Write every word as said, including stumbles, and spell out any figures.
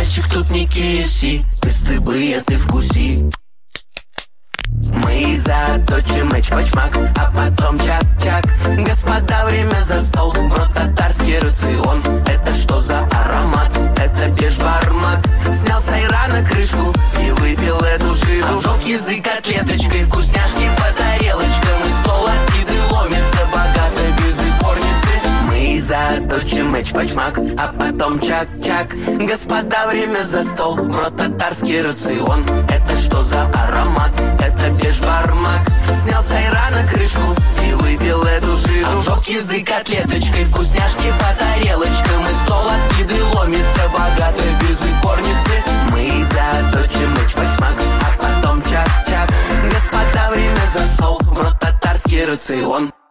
мальчик, тут не кей эф си. Пристыбые ты вкуси. Мы заточим эч-пачмак, а потом чак-чак. Господа, время за стол, в рот татарский рацион. Это что за аромат? Это бешбармак. Снял с айрана крышку и выпил эту жижу. Обжег язык котлеточкой, вкусняшки по тарелочкам. И стол от еды ломится, богато без икорницы. Мы заточим эч-пачмак, а потом чак-чак. Господа, время за стол, в рот татарский рацион. Это что за аромат? Это бешбармак. Снял с айрана крышку и выпил эту жижу. Обжег язык котлеточкой, вкусняшки по тарелочкам. И стол от еды ломится, богато без икорницы. Мы заточим эч-пачмак, а потом чак-чак. Господа, время за стол, в рот татарский рацион.